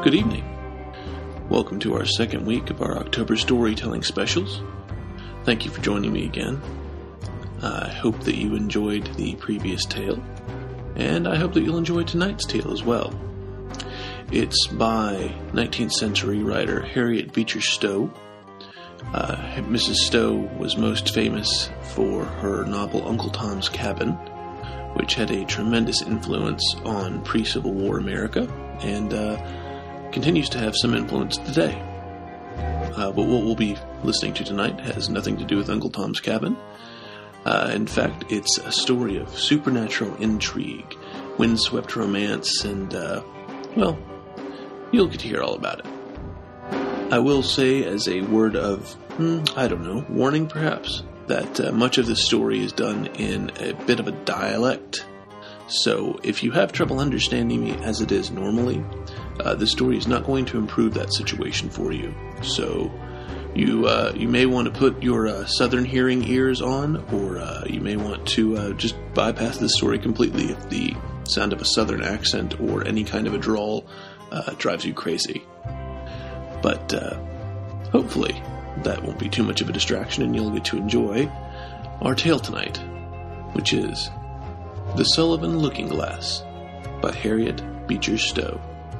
Good evening. Welcome to our second week of our October storytelling specials. Thank you for joining me again. I hope that you enjoyed the previous tale, and I hope that you'll enjoy tonight's tale as well. It's by 19th century writer Harriet Beecher Stowe. Mrs. Stowe was most famous for her novel Uncle Tom's Cabin, which had a tremendous influence on pre-Civil War America, and continues to have some influence today. But what we'll be listening to tonight has nothing to do with Uncle Tom's Cabin. In fact, it's a story of supernatural intrigue, windswept romance, and, you'll get to hear all about it. I will say, as a word of, warning perhaps, that much of this story is done in a bit of a dialect. So if you have trouble understanding me as it is normally, the story is not going to improve that situation for you. So you may want to put your southern hearing ears on, or you may want to just bypass this story completely if the sound of a southern accent or any kind of a drawl drives you crazy. But hopefully that won't be too much of a distraction and you'll get to enjoy our tale tonight, which is The Sullivan Looking-Glass by Harriet Beecher Stowe.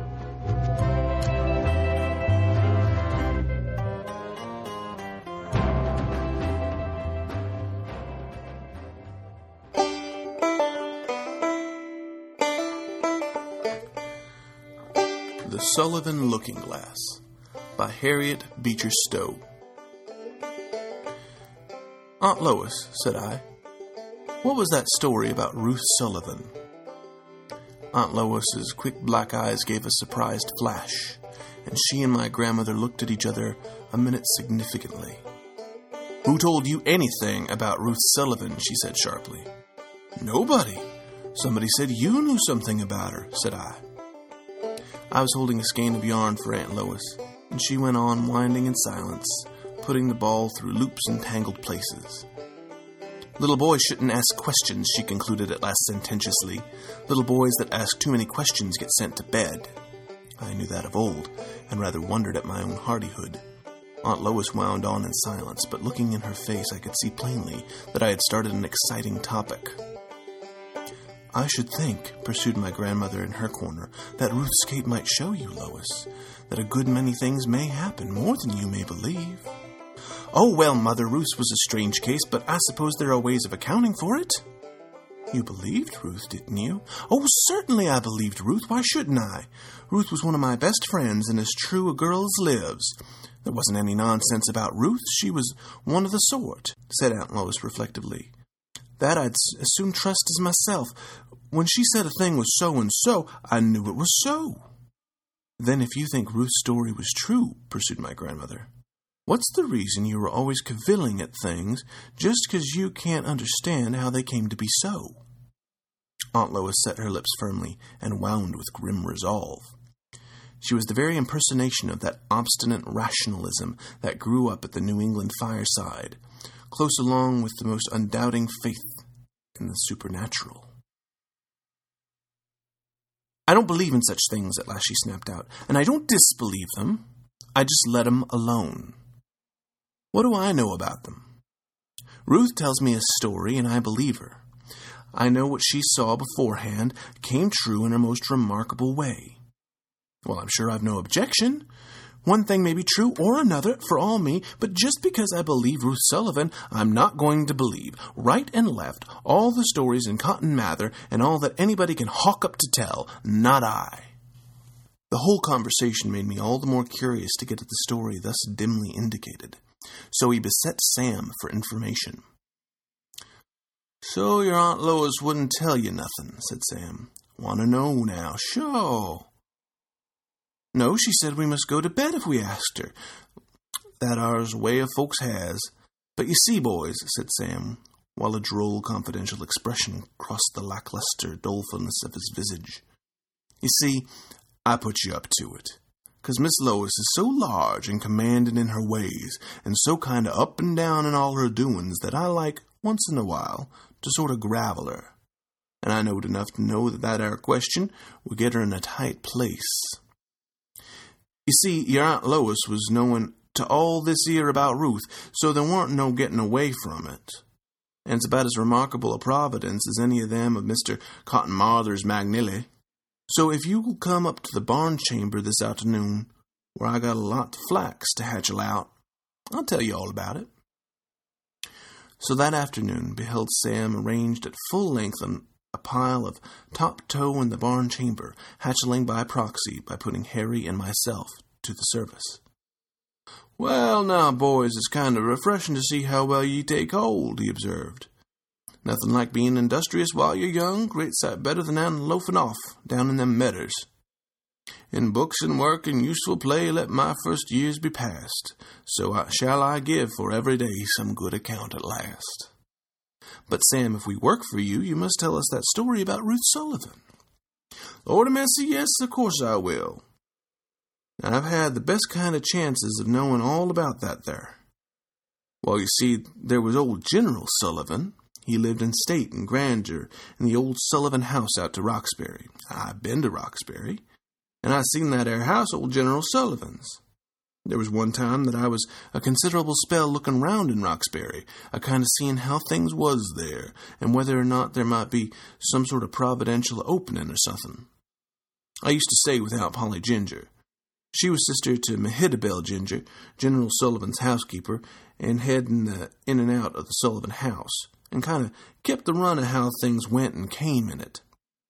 The Sullivan Looking-Glass by Harriet Beecher Stowe. "Aunt Lois," said I, "what was that story about Ruth Sullivan?" Aunt Lois's quick black eyes gave a surprised flash, and she and my grandmother looked at each other a minute significantly. "Who told you anything about Ruth Sullivan?" she said sharply. "Nobody. Somebody said you knew something about her," said I. I was holding a skein of yarn for Aunt Lois, and she went on winding in silence, putting the ball through loops and tangled places. "Little boys shouldn't ask questions," she concluded at last sententiously. "Little boys that ask too many questions get sent to bed." I knew that of old, and rather wondered at my own hardihood. Aunt Lois wound on in silence, but looking in her face I could see plainly that I had started an exciting topic. "I should think," pursued my grandmother in her corner, "that Ruth's Kate might show you, Lois, that a good many things may happen, more than you may believe." "Oh, well, Mother, Ruth's was a strange case, but I suppose there are ways of accounting for it." "You believed Ruth, didn't you?" "Oh, certainly I believed Ruth. Why shouldn't I? Ruth was one of my best friends, and as true a girl as lives. There wasn't any nonsense about Ruth. She was one of the sort," said Aunt Lois reflectively. "That I'd as soon trust as myself. When she said a thing was so and so, I knew it was so." "Then if you think Ruth's story was true," pursued my grandmother, "what's the reason you were always cavilling at things just because you can't understand how they came to be so?" Aunt Lois set her lips firmly and wound with grim resolve. She was the very impersonation of that obstinate rationalism that grew up at the New England fireside, close along with the most undoubting faith in the supernatural. "I don't believe in such things," at last she snapped out, "and I don't disbelieve them. I just let 'em alone. What do I know about them? Ruth tells me a story, and I believe her. I know what she saw beforehand came true in her most remarkable way. Well, I'm sure I've no objection. One thing may be true or another for all me, but just because I believe Ruth Sullivan, I'm not going to believe, right and left, all the stories in Cotton Mather and all that anybody can hawk up to tell. Not I." The whole conversation made me all the more curious to get at the story thus dimly indicated, so we beset Sam for information. "So your Aunt Lois wouldn't tell you nothing," said Sam. "Want to know now, sure." "No, she said we must go to bed if we asked her. That ar's way of folks has. But you see, boys," said Sam, while a droll confidential expression crossed the lackluster dolefulness of his visage. "You see, I put you up to it, 'cause Miss Lois is so large and commanding in her ways, and so kind of up and down in all her doings that I like, once in a while, to sort of gravel her. And I knowed enough to know that 'ere question would get her in a tight place. You see, your Aunt Lois was knowing to all this year about Ruth, so there weren't no getting away from it. And it's about as remarkable a providence as any of them of Mr. Cotton Mather's Magnilly. So if you will come up to the barn chamber this afternoon, where I got a lot of flax to hatchel out, I'll tell you all about it. So that afternoon beheld Sam arranged at full length on a pile of top toe in the barn chamber, hatcheling by proxy by putting Harry and myself to the service. "Well, now, boys, it's kind of refreshing to see how well ye take hold," he observed. "Nothing like being industrious while you're young, great sight better than loafing off down in them medders. In books and work and useful play let my first years be past, so shall I give for every day some good account at last. But, Sam, if we work for you, you must tell us that story about Ruth Sullivan." "Lord a mercy, yes, of course I will. I've had the best kind of chances of knowing all about that there. Well, you see, there was old General Sullivan. He lived in state and grandeur in the old Sullivan house out to Roxbury. I've been to Roxbury, and I seen that 'ere house old General Sullivan's. There was one time that I was a considerable spell looking round in Roxbury, a kind of seeing how things was there, and whether or not there might be some sort of providential opening or something. I used to stay with Aunt Polly Ginger. She was sister to Mehitabel Ginger, General Sullivan's housekeeper, and head in and out of the Sullivan house, and kind of kept the run of how things went and came in it.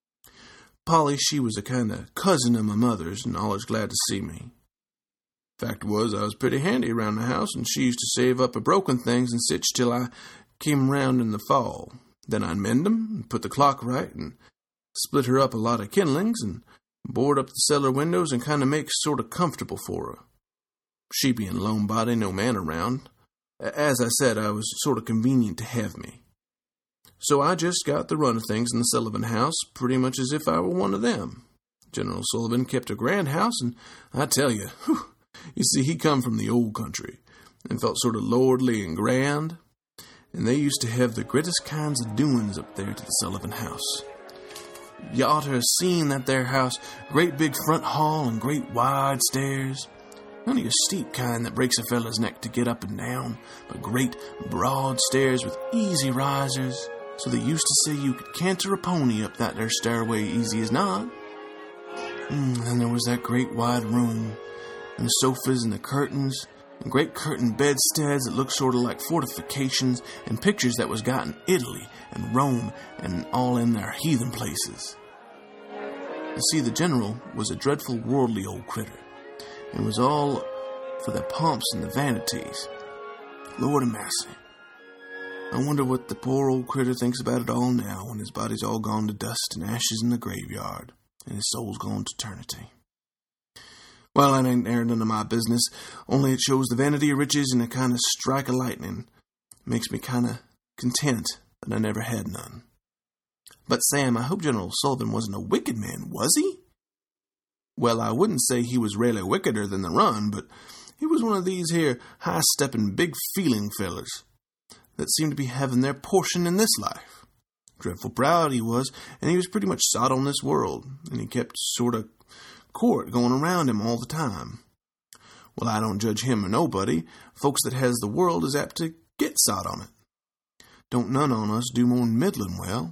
Polly, she was a kind of cousin of my mother's, and always glad to see me. Fact was, I was pretty handy around the house, and she used to save up her broken things and sitch till I came round in the fall. Then I'd mend 'em, and put the clock right, and split her up a lot of kindlings, and board up the cellar windows, and kind of make sort of comfortable for her. She being a lone body, no man around. As I said, I was sort of convenient to have me. So I just got the run of things in the Sullivan house, pretty much as if I were one of them. General Sullivan kept a grand house, and I tell you, you see, he come from the old country, and felt sort of lordly and grand, and they used to have the greatest kinds of doings up there to the Sullivan house. You ought to have seen that there house, great big front hall and great wide stairs. None of your steep kind that breaks a fella's neck to get up and down, but great broad stairs with easy risers, so they used to say you could canter a pony up that there stairway easy as not. Then there was that great wide room, and the sofas and the curtains, and great curtain bedsteads that looked sort of like fortifications, and pictures that was got in Italy and Rome and all in their heathen places. You see, the general was a dreadful worldly old critter, and was all for the pomps and the vanities. Lord a mercy. I wonder what the poor old critter thinks about it all now, when his body's all gone to dust and ashes in the graveyard, and his soul's gone to eternity. Well, that ain't none of my business, only it shows the vanity of riches and a kind of strike of lightning. Makes me kind of content that I never had none. But, Sam, I hope General Sullivan wasn't a wicked man, was he? Well, I wouldn't say he was really wickeder than the run, but he was one of these here high-stepping, big-feeling fellers that seemed to be having their portion in this life. Dreadful proud he was, and he was pretty much sot on this world, and he kept sort of court going around him all the time. Well, I don't judge him or nobody. Folks that has the world is apt to get sot on it. Don't none on us do more than middling well.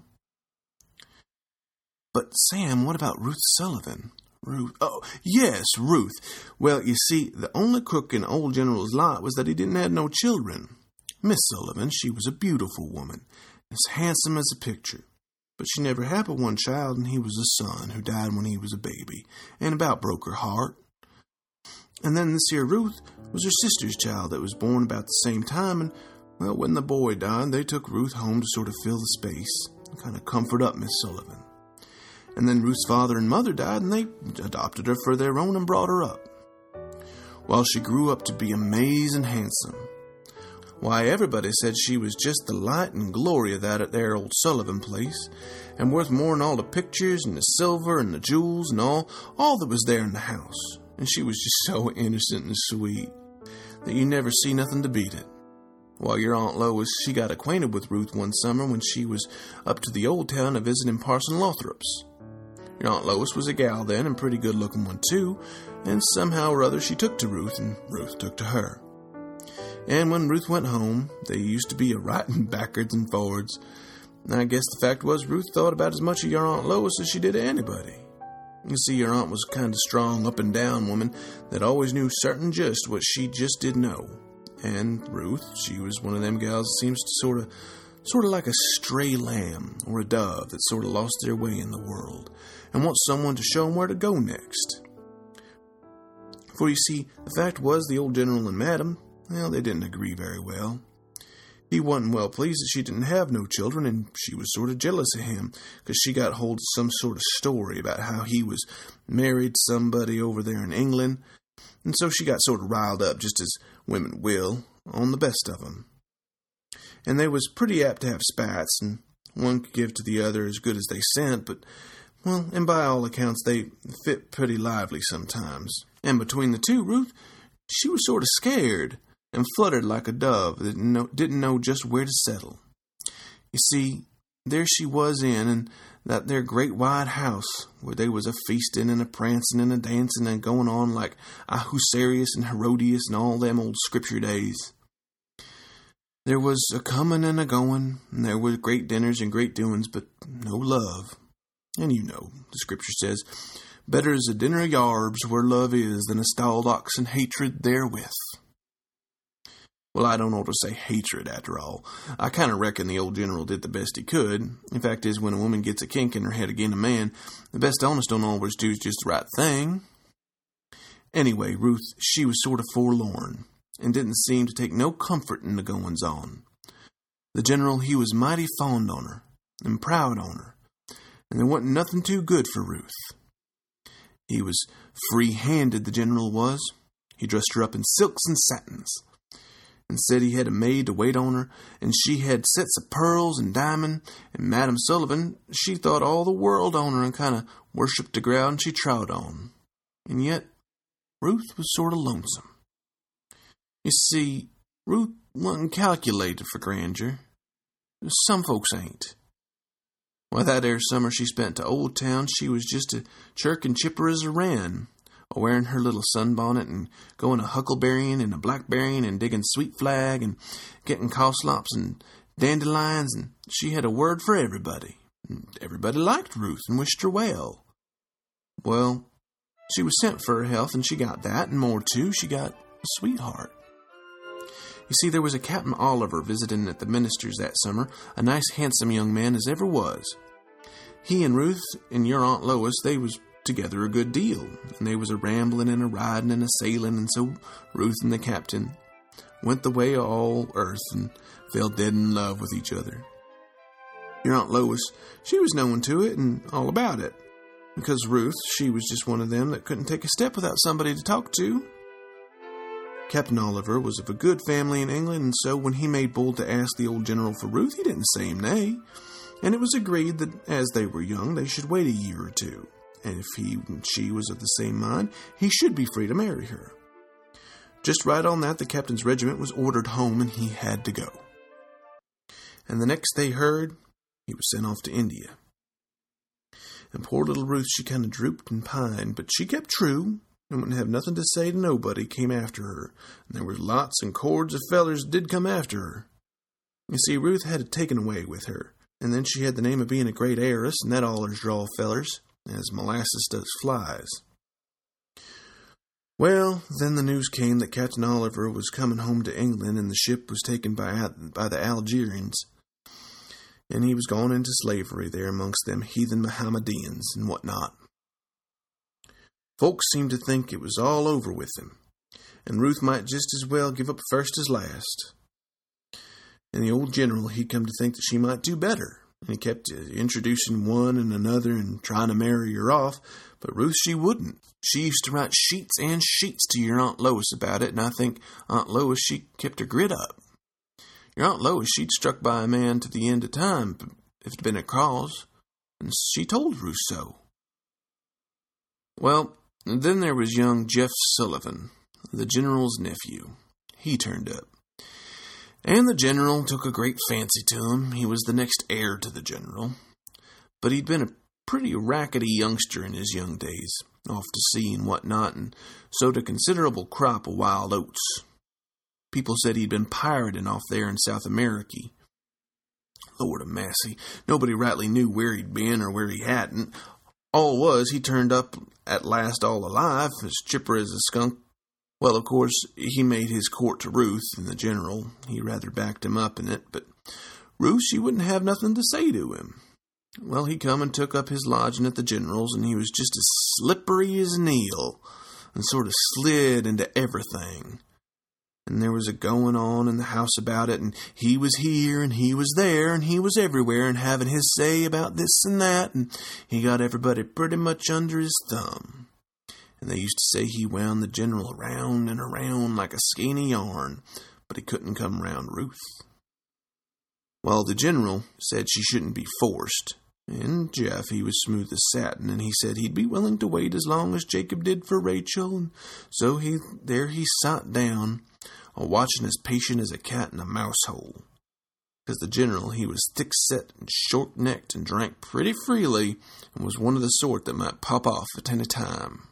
But, Sam, what about Ruth Sullivan? Ruth. Oh, yes, Ruth. Well, you see, the only crook in old General's lot was that he didn't have no children. Miss Sullivan, she was a beautiful woman, as handsome as a picture. But she never had but one child, and he was a son who died when he was a baby, and about broke her heart. And then this here Ruth was her sister's child that was born about the same time, and, well, when the boy died, they took Ruth home to sort of fill the space, and kind of comfort up Miss Sullivan. And then Ruth's father and mother died, and they adopted her for their own and brought her up. Well, she grew up to be amazing handsome. Why, everybody said she was just the light and glory of that there old Sullivan place, and worth more'n all the pictures and the silver and the jewels and all that was there in the house. And she was just so innocent and sweet that you never see nothing to beat it. Well, your Aunt Lois, she got acquainted with Ruth one summer when she was up to the old town a visiting Parson Lothrop's. Your Aunt Lois was a gal then, and pretty good-looking one, too, and somehow or other she took to Ruth, and Ruth took to her. And when Ruth went home, they used to be a-writing backwards and forwards. And I guess the fact was Ruth thought about as much of your Aunt Lois as she did of anybody. You see, your aunt was kind of strong, up-and-down woman that always knew certain just what she just did know. And Ruth, she was one of them gals that seems to sort of like a stray lamb or a dove that sort of lost their way in the world and wants someone to show them where to go next. For you see, the fact was the old general and madam, well, they didn't agree very well. He wasn't well pleased that she didn't have no children, and she was sort of jealous of him because she got hold of some sort of story about how he was married somebody over there in England, and so she got sort of riled up, just as women will, on the best of them. And they was pretty apt to have spats, and one could give to the other as good as they sent, but, well, and by all accounts, they fit pretty lively sometimes. And between the two, Ruth, she was sort of scared and fluttered like a dove that didn't know just where to settle. You see, there she was in that there great wide house where they was a feasting and a prancing and a dancing and going on like Ahasuerus and Herodias and all them old scripture days. There was a coming and a going, and there were great dinners and great doings, but no love. And you know, the scripture says, better is a dinner of yarbs where love is than a stalled ox and hatred therewith. Well, I don't ought to say hatred, after all. I kind of reckon the old general did the best he could. In fact, is when a woman gets a kink in her head agin a man, the best honest don't always do is just the right thing. Anyway, Ruth, she was sort of forlorn, and didn't seem to take no comfort in the goings-on. The general, he was mighty fond on her, and proud on her, and there wasn't nothing too good for Ruth. He was free-handed, the general was. He dressed her up in silks and satins, and said he had a maid to wait on her, and she had sets of pearls and diamond, and Madam Sullivan, she thought all the world on her and kind of worshipped the ground she trod on. And yet, Ruth was sort of lonesome. You see, Ruth wasn't calculated for grandeur. Some folks ain't. Why, that ere summer she spent to Old Town, she was just a chirk and chipper as a wren, a-wearing her little sunbonnet and going a huckleberrying and a blackberrying and digging sweet flag and getting cowslips and dandelions, and she had a word for everybody. And everybody liked Ruth and wished her well. Well, she was sent for her health, and she got that, and more too, she got a sweetheart. You see, there was a Captain Oliver visiting at the minister's that summer, a nice handsome young man as ever was. He and Ruth and your Aunt Lois, they was together a good deal, and they was a rambling and a riding and a sailing, and so Ruth and the captain went the way of all earth and fell dead in love with each other. Your Aunt Lois, she was knowing to it and all about it, because Ruth, she was just one of them that couldn't take a step without somebody to talk to. Captain Oliver was of a good family in England, and so when he made bold to ask the old general for Ruth, he didn't say him nay, and it was agreed that as they were young, they should wait a year or two. And if he and she was of the same mind, he should be free to marry her. Just right on that, the captain's regiment was ordered home, and he had to go. And the next they heard, he was sent off to India. And poor little Ruth, she kind of drooped and pined, but she kept true, and wouldn't have nothing to say to nobody came after her. And there was lots and cords of fellers did come after her. You see, Ruth had it taken away with her, and then she had the name of being a great heiress, and that allers draw fellers, as molasses does flies. Well, then the news came that Captain Oliver was coming home to England, and the ship was taken by the Algerians, and he was gone into slavery there amongst them heathen Mohammedans and whatnot. Folks seemed to think it was all over with him, and Ruth might just as well give up first as last. And the old general, he'd come to think that she might do better, and he kept introducing one and another and trying to marry her off, but Ruth, she wouldn't. She used to write sheets and sheets to your Aunt Lois about it, and I think Aunt Lois, she kept her grit up. Your Aunt Lois, she'd struck by a man to the end of time, if it'd been a cause, and she told Ruth so. Well, then there was young Jeff Sullivan, the general's nephew. He turned up. And the general took a great fancy to him. He was the next heir to the general. But he'd been a pretty rackety youngster in his young days, off to sea and whatnot, and sowed a considerable crop of wild oats. People said he'd been pirating off there in South America. Lord a massy, nobody rightly knew where he'd been or where he hadn't. All was, he turned up at last all alive, as chipper as a skunk. Well, of course, he made his court to Ruth and the General. He rather backed him up in it, but Ruth, she wouldn't have nothing to say to him. Well, he come and took up his lodging at the General's, and he was just as slippery as an eel, and sort of slid into everything. And there was a going on in the house about it, and he was here, and he was there, and he was everywhere, and having his say about this and that, and he got everybody pretty much under his thumb. And they used to say he wound the General around and around like a skein of yarn, but he couldn't come round Ruth. Well, the General said she shouldn't be forced, and Jeff, he was smooth as satin, and he said he'd be willing to wait as long as Jacob did for Rachel, and so he sat down, watching as patient as a cat in a mouse hole. Because the General, he was thick-set and short-necked and drank pretty freely, and was one of the sort that might pop off at any time.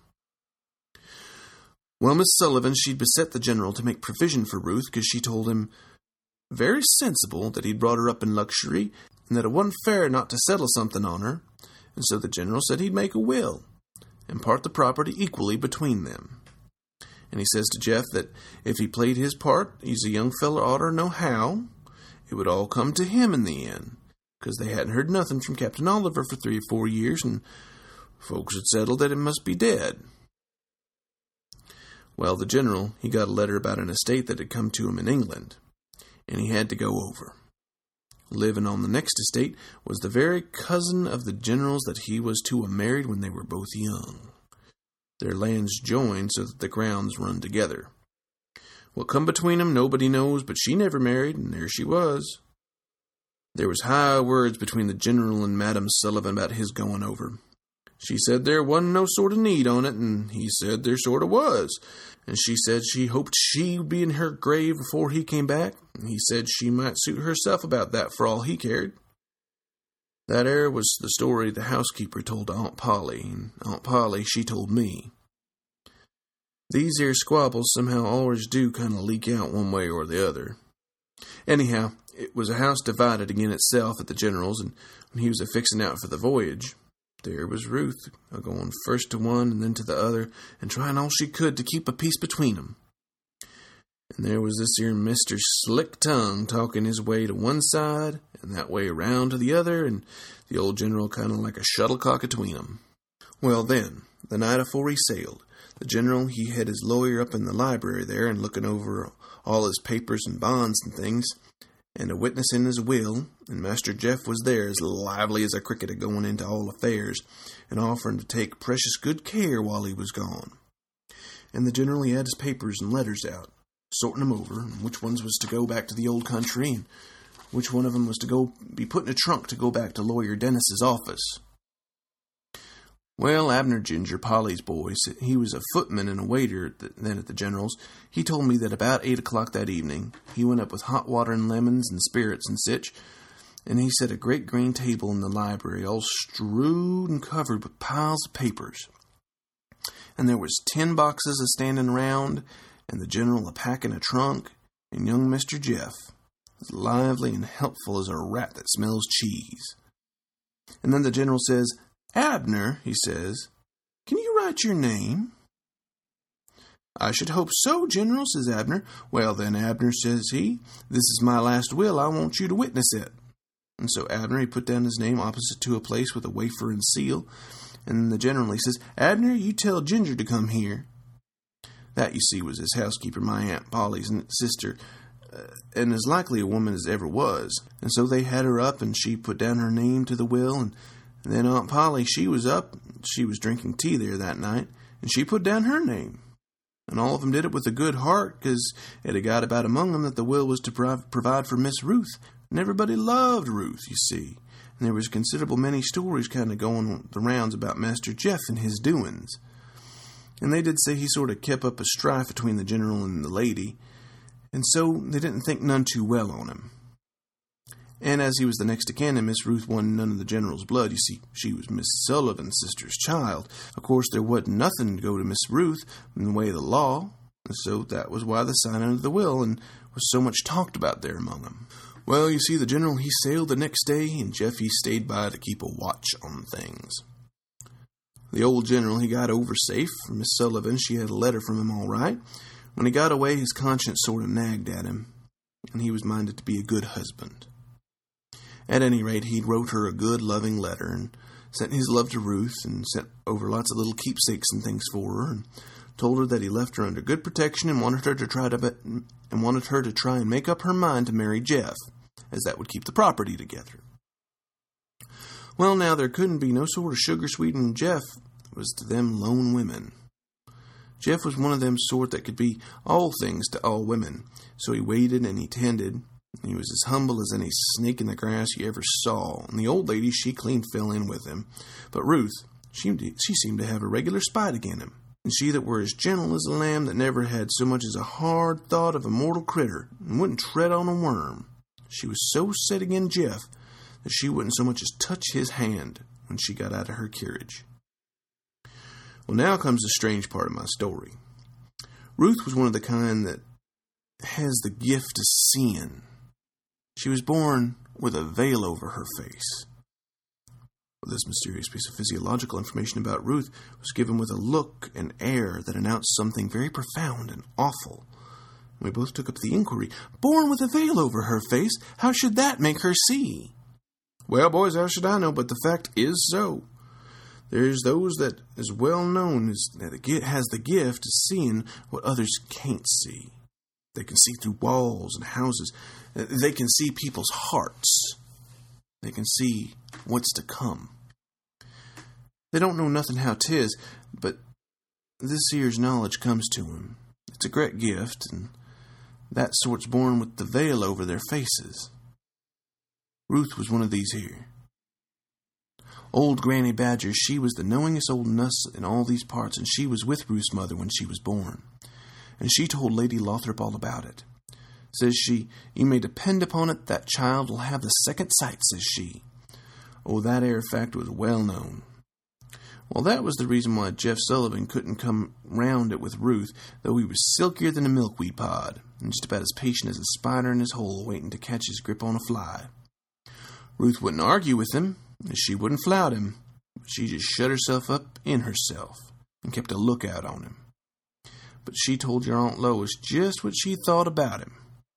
Well, Miss Sullivan, she'd beset the General to make provision for Ruth, because she told him very sensible that he'd brought her up in luxury, and that it wasn't fair not to settle something on her, and so the General said he'd make a will, and part the property equally between them. And he says to Jeff that if he played his part, he's a young feller oughter know how, it would all come to him in the end, because they hadn't heard nothing from Captain Oliver for 3 or 4 years, and folks had settled that it must be dead. Well, the General, he got a letter about an estate that had come to him in England, and he had to go over. Living on the next estate was the very cousin of the General's that he was to have married when they were both young. Their lands joined so that the grounds run together. What come between them, nobody knows, but she never married, and there she was. There was high words between the General and Madam Sullivan about his going over. She said there wasn't no sort of need on it, and he said there sort of was. And she said she hoped she'd be in her grave before he came back, and he said she might suit herself about that for all he cared. That was the story the housekeeper told to Aunt Polly, and Aunt Polly, she told me. These here squabbles somehow always do kind of leak out one way or the other. Anyhow, it was a house divided again itself at the General's, and when he was a-fixing out for the voyage, there was Ruth, a-going first to one and then to the other, and trying all she could to keep a peace between 'em. And there was this here Mr. Slick Tongue talking his way to one side, and that way around to the other, and the old General kind of like a shuttlecock atween 'em. Well then, the night afore he sailed, the General, he had his lawyer up in the library there and looking over all his papers and bonds and things, and a witness in his will, and Master Jeff was there as lively as a cricket a-going into all affairs, and offering to take precious good care while he was gone. And the General, he had his papers and letters out, sorting 'em over, and which ones was to go back to the old country, and which one of 'em was to go be put in a trunk to go back to Lawyer Dennis's office. Well, Abner Ginger, Polly's boy, he was a footman and a waiter then at the General's. He told me that about 8 o'clock that evening, he went up with hot water and lemons and spirits and sich, and he set a great green table in the library, all strewed and covered with piles of papers. And there was 10 boxes a-standing around, and the General a-packing a trunk, and young Mr. Jeff, as lively and helpful as a rat that smells cheese. And then the General says, "Abner," he says, "can you write your name?" "I should hope so, General," says Abner. "Well then, Abner," says he, "this is my last will. I want you to witness it." And so Abner, he put down his name opposite to a place with a wafer and seal, and the General, he says, "Abner, you tell Ginger to come here." That, you see, was his housekeeper, my Aunt Polly's sister, and as likely a woman as ever was. And so they had her up, and she put down her name to the will, and then Aunt Polly, she was up, she was drinking tea there that night, and she put down her name. And all of them did it with a good heart, because it had got about among them that the will was to provide for Miss Ruth. And everybody loved Ruth, you see. And there was considerable many stories kind of going the rounds about Master Jeff and his doings. And they did say he sort of kept up a strife between the General and the lady, and so they didn't think none too well on him. And as he was the next of kin, and Miss Ruth wanted none of the General's blood, you see, she was Miss Sullivan's sister's child. Of course, there wasn't nothing to go to Miss Ruth in the way of the law, and so that was why the signing of the will and was so much talked about there among them. Well, you see, the General, he sailed the next day, and Jeff, he stayed by to keep a watch on things. The old General, he got over safe. Miss Sullivan, she had a letter from him all right. When he got away, his conscience sort of nagged at him, and he was minded to be a good husband. At any rate, he wrote her a good, loving letter, and sent his love to Ruth, and sent over lots of little keepsakes and things for her, and told her that he left her under good protection and wanted her to try and make up her mind to marry Jeff, as that would keep the property together. Well, now, there couldn't be no sort of sugar-sweetened Jeff was to them lone women. Jeff was one of them sort that could be all things to all women, so he waited and he tended. He was as humble as any snake in the grass you ever saw, and the old lady, she clean fell in with him. But Ruth, she seemed to have a regular spite agin him, and she that were as gentle as a lamb that never had so much as a hard thought of a mortal critter, and wouldn't tread on a worm. She was so set agin Jeff that she wouldn't so much as touch his hand when she got out of her carriage. Well, now comes the strange part of my story. Ruth was one of the kind that has the gift of seeing. She was born with a veil over her face. This mysterious piece of physiological information about Ruth was given with a look and air that announced something very profound and awful. We both took up the inquiry. Born with a veil over her face, how should that make her see? Well, boys, how should I know, but the fact is so. There's those that is well known as that has the gift of seeing what others can't see. They can see through walls and houses. They can see people's hearts. They can see what's to come. They don't know nothing how 'tis, but this here's knowledge comes to 'em. It's a great gift, and that sort's born with the veil over their faces. Ruth was one of these here. Old Granny Badger, she was the knowingest old nuss in all these parts, and she was with Ruth's mother when she was born. And she told Lady Lothrop all about it. Says she, you may depend upon it that child will have the second sight, says she. Oh, that air fact was well known. Well, that was the reason why Jeff Sullivan couldn't come round it with Ruth, though he was silkier than a milkweed pod, and just about as patient as a spider in his hole waiting to catch his grip on a fly. Ruth wouldn't argue with him, and she wouldn't flout him, but she just shut herself up in herself and kept a lookout on him. But she told your Aunt Lois just what she thought about him.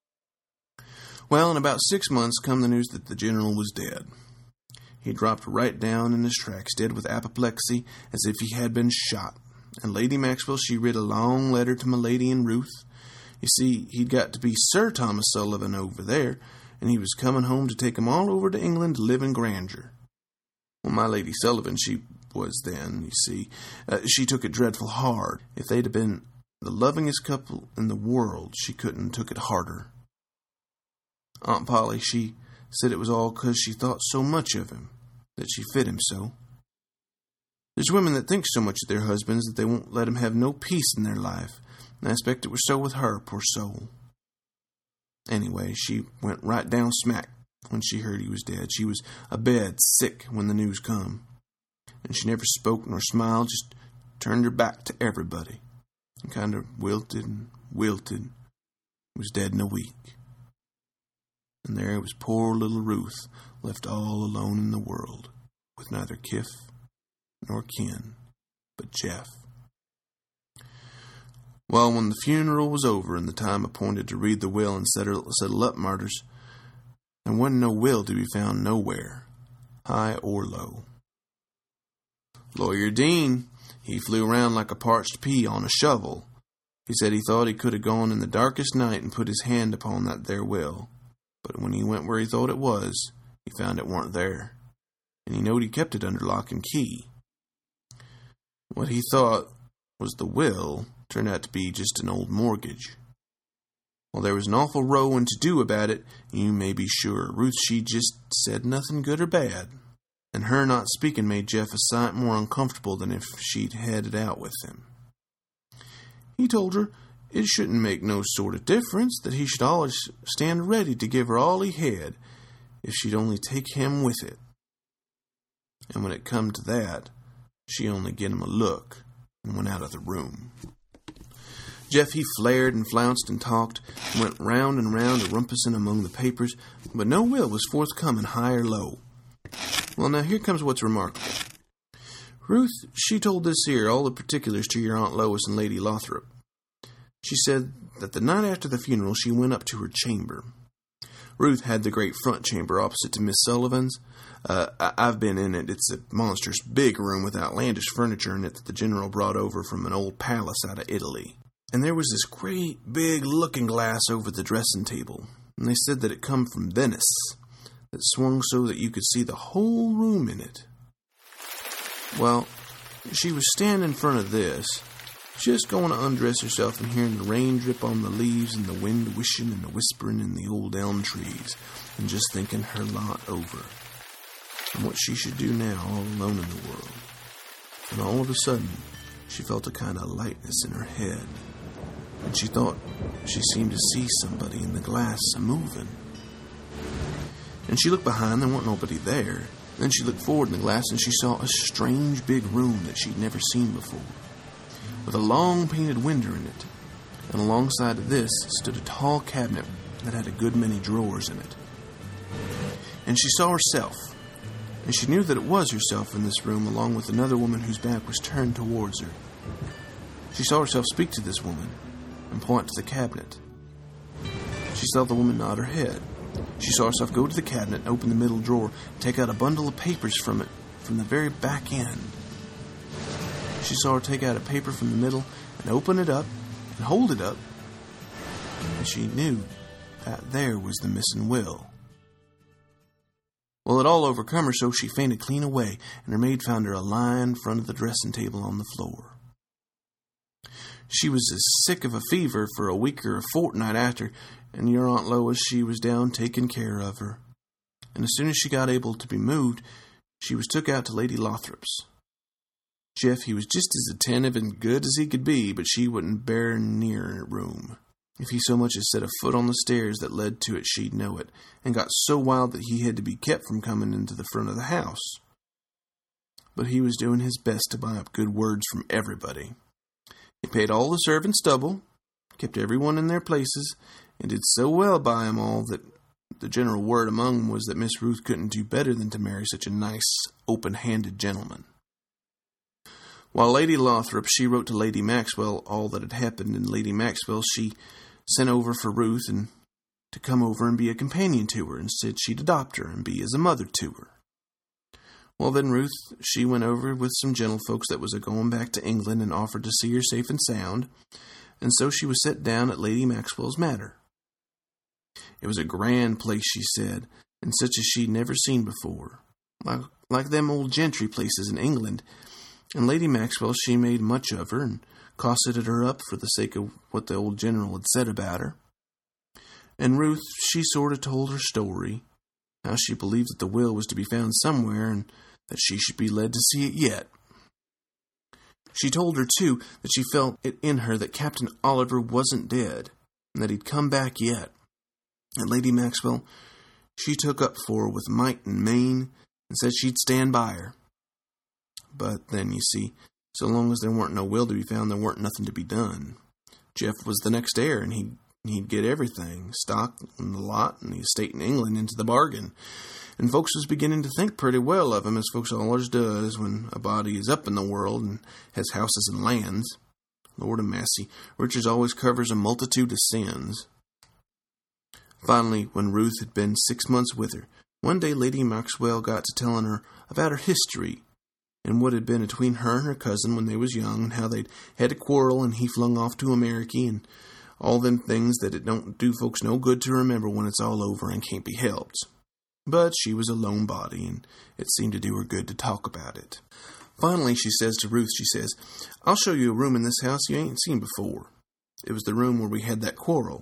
Well, in about 6 months come the news that the General was dead. He dropped right down in his tracks, dead with apoplexy, as if he had been shot. And Lady Maxwell, she writ a long letter to my lady and Ruth. You see, he'd got to be Sir Thomas Sullivan over there, and he was coming home to take 'em all over to England to live in grandeur. Well, my Lady Sullivan, she was then, you see, she took it dreadful hard. If they'd have been the lovingest couple in the world, she couldn't have took it harder. Aunt Polly, she said it was all 'cause she thought so much of him, that she fit him so. There's women that think so much of their husbands that they won't let 'em have no peace in their life, and I expect it was so with her, poor soul. Anyway, she went right down smack when she heard he was dead. She was abed, sick, when the news come. And she never spoke nor smiled, just turned her back to everybody, and kind of wilted and wilted, was dead in a week. And there was poor little Ruth, left all alone in the world, with neither kith nor kin but Jeff. Well, when the funeral was over and the time appointed to read the will and settle up matters, there wasn't no will to be found nowhere, high or low. Lawyer Dean, he flew around like a parched pea on a shovel. He said he thought he could have gone in the darkest night and put his hand upon that there will, but when he went where he thought it was, he found it weren't there, and he knowed he kept it under lock and key. What he thought was the will turned out to be just an old mortgage. Well, there was an awful row and to-do about it, you may be sure. Ruth, she just said nothing good or bad, and her not speaking made Jeff a sight more uncomfortable than if she'd had it out with him. He told her it shouldn't make no sort of difference, that he should always stand ready to give her all he had, if she'd only take him with it. And when it come to that, she only get him a look and went out of the room. Jeff, he flared and flounced and talked, and went round and round a rumpusing among the papers, but no will was forthcoming, high or low. Well, now here comes what's remarkable. Ruth, she told this here all the particulars to your Aunt Lois and Lady Lothrop. She said that the night after the funeral she went up to her chamber. Ruth had the great front chamber opposite to Miss Sullivan's. I've been in it. It's a monstrous big room with outlandish furniture in it that the General brought over from an old palace out of Italy. And there was this great big looking glass over the dressing table, and they said that it come from Venice, that swung so that you could see the whole room in it. Well, she was standing in front of this, just going to undress herself and hearing the rain drip on the leaves and the wind wishing and the whispering in the old elm trees, and just thinking her lot over, and what she should do now all alone in the world. And all of a sudden, she felt a kind of lightness in her head, and she thought she seemed to see somebody in the glass a-moving. And she looked behind, there wasn't nobody there. Then she looked forward in the glass, and she saw a strange big room that she'd never seen before, with a long painted window in it. And alongside of this stood a tall cabinet that had a good many drawers in it. And she saw herself, and she knew that it was herself in this room, along with another woman whose back was turned towards her. She saw herself speak to this woman and point to the cabinet. She saw the woman nod her head. She saw herself go to the cabinet and open the middle drawer and take out a bundle of papers from it from the very back end. She saw her take out a paper from the middle and open it up and hold it up, and she knew that there was the missing will. Well, it all overcome her, so she fainted clean away, and her maid found her lying in front of the dressing table on the floor. She was as sick of a fever for a week or a fortnight after, and your Aunt Lois, she was down taking care of her. And as soon as she got able to be moved, she was took out to Lady Lothrop's. Jeff, he was just as attentive and good as he could be, but she wouldn't bear near her room. If he so much as set a foot on the stairs that led to it, she'd know it, and got so wild that he had to be kept from coming into the front of the house. But he was doing his best to buy up good words from everybody. He paid all the servants double, kept everyone in their places, and did so well by 'em all that the general word among 'em was that Miss Ruth couldn't do better than to marry such a nice, open-handed gentleman. While Lady Lothrop, she wrote to Lady Maxwell all that had happened, and Lady Maxwell, she sent over for Ruth and to come over and be a companion to her, and said she'd adopt her and be as a mother to her. Well, then Ruth, she went over with some gentlefolks that was a-going back to England and offered to see her safe and sound, and so she was set down at Lady Maxwell's manor. It was a grand place, she said, and such as she'd never seen before, like them old gentry places in England, and Lady Maxwell, she made much of her, and cosseted her up for the sake of what the old general had said about her. And Ruth, she sort of told her story, how she believed that the will was to be found somewhere, and that she should be led to see it yet. She told her, too, that she felt it in her that Captain Oliver wasn't dead, and that he'd come back yet. And Lady Maxwell, she took up for her with might and main, and said she'd stand by her. But then, you see, so long as there weren't no will to be found, there weren't nothing to be done. Jeff was the next heir, and he'd get everything, stock and the lot and the estate in England into the bargain. And folks was beginning to think pretty well of him, as folks always does when a body is up in the world and has houses and lands. Lord of massy, riches always covers a multitude of sins. Finally, when Ruth had been 6 months with her, one day Lady Maxwell got to telling her about her history, and what had been between her and her cousin when they was young, and how they'd had a quarrel, and he flung off to Ameriky, and all them things that it don't do folks no good to remember when it's all over and can't be helped. But she was a lone body, and it seemed to do her good to talk about it. Finally, she says to Ruth, she says, "I'll show you a room in this house you ain't seen before. It was the room where we had that quarrel.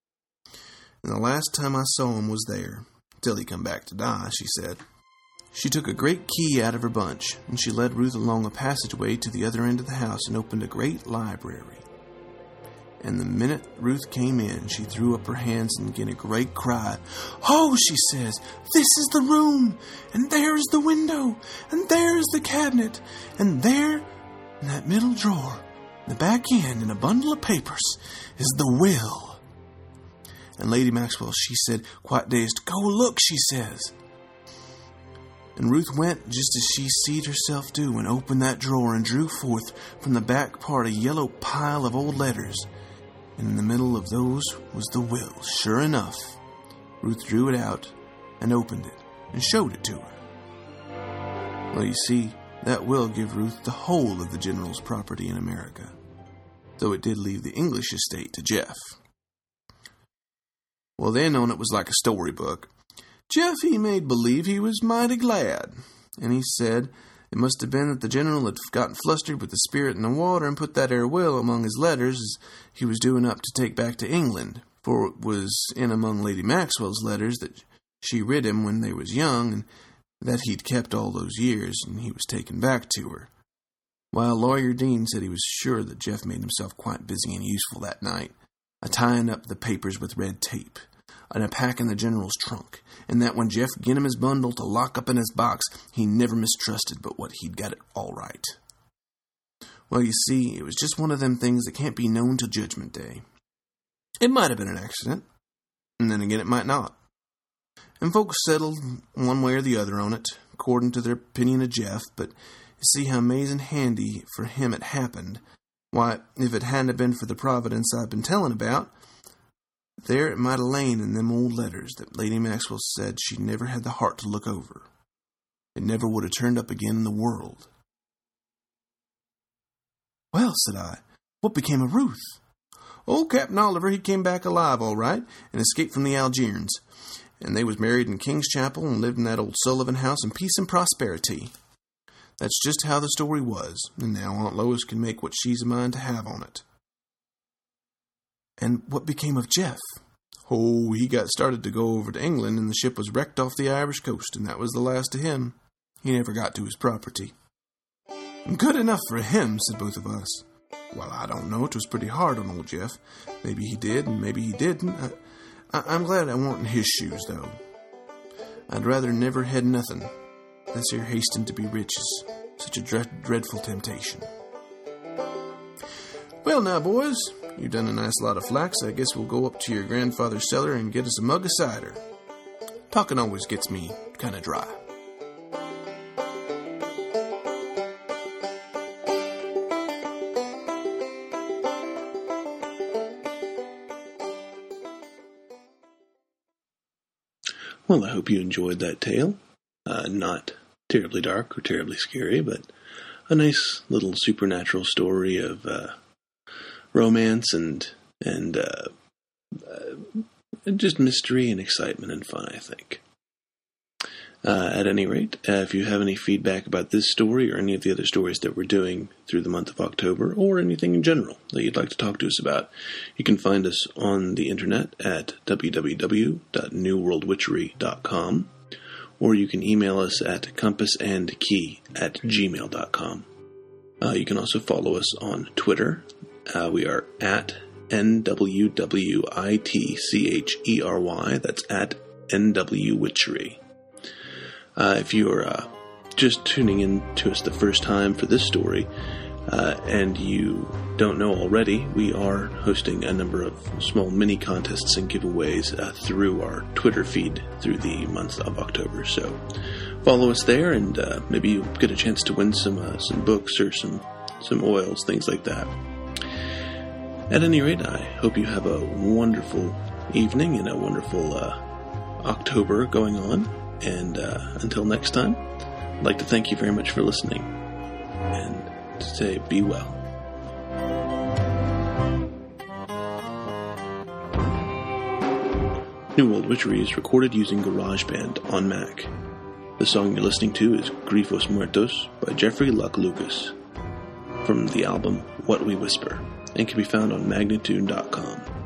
And the last time I saw him was there, till he come back to die," she said. She took a great key out of her bunch, and she led Ruth along a passageway to the other end of the house and opened a great library. And the minute Ruth came in, she threw up her hands and began a great cry. "Oh," she says, "this is the room, and there's the window, and there's the cabinet, and there, in that middle drawer, in the back end, in a bundle of papers, is the will." And Lady Maxwell, she said, quite dazed, "Go look," she says. And Ruth went just as she seed herself do, and opened that drawer and drew forth from the back part a yellow pile of old letters. And in the middle of those was the will. Sure enough, Ruth drew it out and opened it and showed it to her. Well, you see, that will gave Ruth the whole of the General's property in America, though it did leave the English estate to Jeff. Well, then on it was like a storybook. Jeff, he made believe he was mighty glad, and he said it must have been that the General had gotten flustered with the spirit in the water and put that 'ere will among his letters as he was doing up to take back to England, for it was in among Lady Maxwell's letters that she writ him when they was young, and that he'd kept all those years, and he was taken back to her. While Lawyer Dean said he was sure that Jeff made himself quite busy and useful that night, a-tying up the papers with red tape, and a-packing the General's trunk, and that when Jeff gin him his bundle to lock up in his box, he never mistrusted but what he'd got it all right. Well, you see, it was just one of them things that can't be known till Judgment Day. It might have been an accident, and then again it might not. And folks settled one way or the other on it, according to their opinion of Jeff, but you see how amazing handy for him it happened. Why, if it hadn't been for the providence I've been telling about, there it might have lain in them old letters that Lady Maxwell said she never had the heart to look over. It never would have turned up again in the world. "Well," said I, "what became of Ruth?" "Oh, Captain Oliver, he came back alive all right, and escaped from the Algerines. And they was married in King's Chapel and lived in that old Sullivan house in peace and prosperity. That's just how the story was, and now Aunt Lois can make what she's a mind to have on it." "And what became of Jeff?" "Oh, he got started to go over to England, and the ship was wrecked off the Irish coast, and that was the last of him. He never got to his property." "Good enough for him," said both of us. "Well, I don't know. It was pretty hard on old Jeff. Maybe he did, and maybe he didn't. I'm glad I warn't in his shoes, though. I'd rather never had nothing. This here hasting to be rich is such a dreadful temptation. Well, now, boys, you've done a nice lot of flax. I guess we'll go up to your grandfather's cellar and get us a mug of cider. Talking always gets me kind of dry." Well, I hope you enjoyed that tale. Not terribly dark or terribly scary, but a nice little supernatural story of romance and just mystery and excitement and fun, I think. At any rate, if you have any feedback about this story or any of the other stories that we're doing through the month of October, or anything in general that you'd like to talk to us about, you can find us on the internet at www.newworldwitchery.com, or you can email us at compassandkey@gmail.com. You can also follow us on Twitter. We are at NWWITCHERY. That's at NWWitchery. If you're just tuning in to us the first time for this story, and you don't know already, we are hosting a number of small mini contests and giveaways through our Twitter feed through the month of October. So follow us there, and maybe you'll get a chance to win some books or some oils, things like that. At any rate, I hope you have a wonderful evening and a wonderful October going on. And until next time, I'd like to thank you very much for listening, and to say, be well. New World Witchery is recorded using GarageBand on Mac. The song you're listening to is Grifos Muertos by Jeffrey Luck Lucas, from the album What We Whisper, and can be found on Magnatune.com.